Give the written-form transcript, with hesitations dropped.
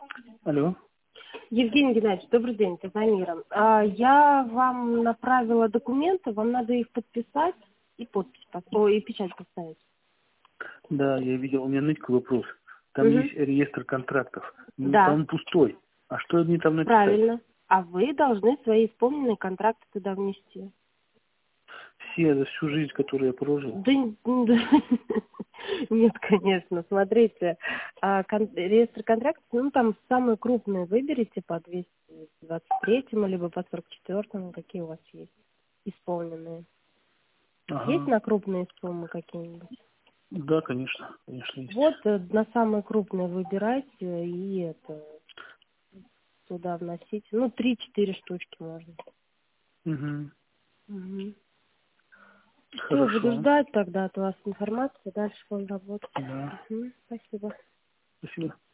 Алло. Евгений Геннадьевич, добрый день, это Замира. Я вам направила документы, вам надо их подписать и подпись, и печать поставить. Да, я видел, у меня нытка вопрос. Там Угу. есть реестр контрактов. Ну, Да, там пустой. А что мне там написать? правильно. А вы должны свои исполненные контракты туда внести. Все за всю жизнь, которую я прожил. Да, нет, конечно. Смотрите, реестр контрактов, ну там самые крупные выберите по 223 либо по 44, какие у вас есть исполненные. Есть Ага. на крупные суммы какие-нибудь? Да, конечно. Конечно, есть. Вот на самые крупные выбирайте и это туда вносите. Ну, 3-4 штучки можно. Угу. Угу. Все, буду Хорошо. ждать тогда от вас информацию. Дальше будем работать. Да. Угу. Спасибо. Спасибо.